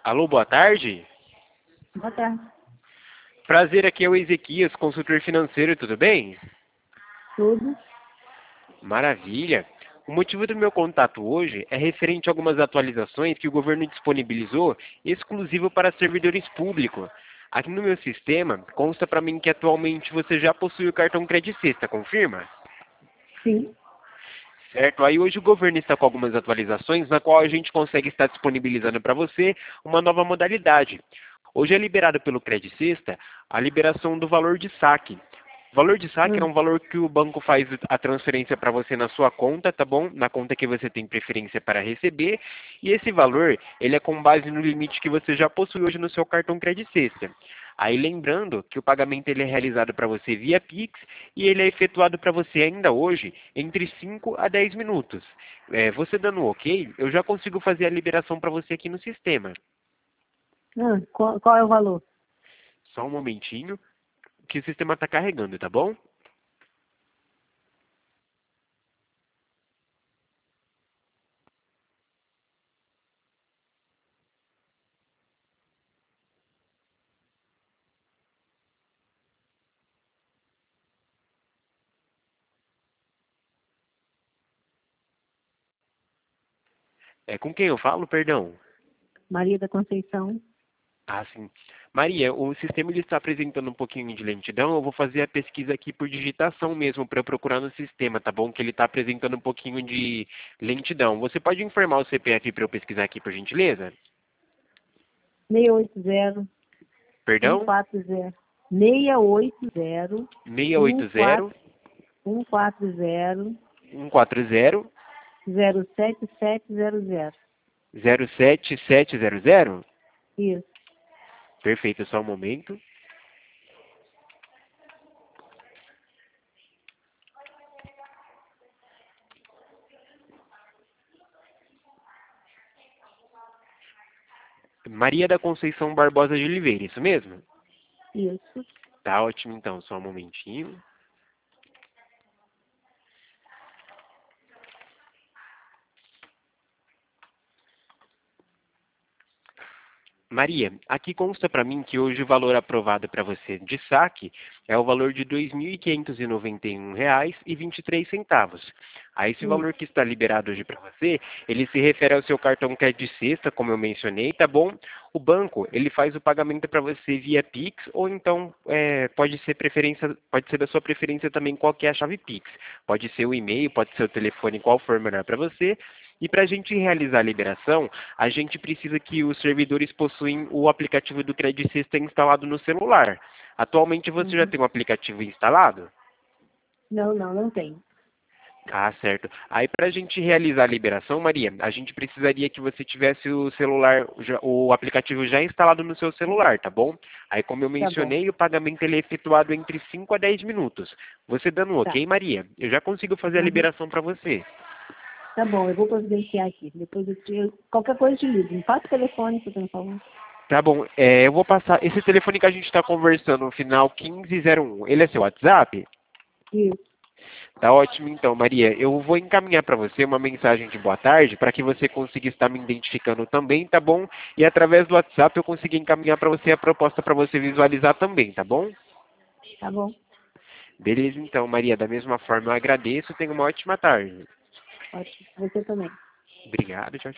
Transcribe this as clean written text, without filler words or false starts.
Alô, boa tarde. Boa tarde. Prazer, aqui é o Ezequias, consultor financeiro, tudo bem? Tudo? Maravilha. O motivo do meu contato hoje é referente a algumas atualizações que o governo disponibilizou exclusivo para servidores públicos. Aqui no meu sistema, consta para mim que atualmente você já possui o cartão Credit Sexta, confirma? Sim. Certo? Aí hoje o governo está com algumas atualizações na qual a gente consegue estar disponibilizando para você uma nova modalidade. Hoje é liberado pelo Credit Sexta a liberação do valor de saque. O valor de saque é Hum. um valor que o banco faz a transferência para você na sua conta, tá bom? Na conta que você tem preferência para receber. E esse valor, ele é com base no limite que você já possui hoje no seu cartão Credit Sexta. Aí lembrando que o pagamento ele é realizado para você via Pix e ele é efetuado para você ainda hoje entre 5 a 10 minutos. Você dando um ok, eu já consigo fazer a liberação para você aqui no sistema. Qual é o valor? Só um momentinho que o sistema está carregando, tá bom? É com quem eu falo, perdão? Maria da Conceição. Ah, sim. Maria, o sistema ele está apresentando um pouquinho de lentidão. Eu vou fazer a pesquisa aqui por digitação mesmo para eu procurar no sistema, tá bom? Que ele está apresentando um pouquinho de lentidão. Você pode informar o CPF para eu pesquisar aqui, por gentileza? 680 Perdão? 140 680 680 140 140 07700. 07700? Isso. Perfeito, só um momento. Maria da Conceição Barbosa de Oliveira, isso mesmo? Isso. Tá ótimo então, só um momentinho. Maria, aqui consta para mim que hoje o valor aprovado para você de saque é o valor de R$ 2.591,23. Aí esse Hum. valor que está liberado hoje para você, ele se refere ao seu cartão Credit Sexta, como eu mencionei, tá bom? O banco, ele faz o pagamento para você via Pix ou então pode ser da sua preferência também qual que é a chave Pix. Pode ser o e-mail, pode ser o telefone, qual for melhor para você. E para a gente realizar a liberação, a gente precisa que os servidores possuem o aplicativo do Credit System instalado no celular. Atualmente você já Uhum. tem o aplicativo instalado? Não tem. Ah, certo. Aí para a gente realizar a liberação, Maria, a gente precisaria que você tivesse o celular, o aplicativo já instalado no seu celular, tá bom? Aí como eu Tá bom. mencionei, o pagamento ele é efetuado entre 5 a 10 minutos. Você dando um Tá. ok, Maria, eu já consigo fazer a Uhum. liberação para você. Tá bom, eu vou providenciar aqui. Depois qualquer coisa eu te ligo. Me passa o telefone que eu tenho falando. Tá bom, eu vou passar. Esse telefone que a gente está conversando, no final 1501, ele é seu WhatsApp? Isso. Tá ótimo, então, Maria. Eu vou encaminhar para você uma mensagem de boa tarde para que você consiga estar me identificando também, tá bom? E através do WhatsApp eu consigo encaminhar para você a proposta para você visualizar também, tá bom? Tá bom. Beleza, então, Maria. Da mesma forma, eu agradeço. Tenha uma ótima tarde. Ótimo. Você também. Obrigado, tchau, tchau.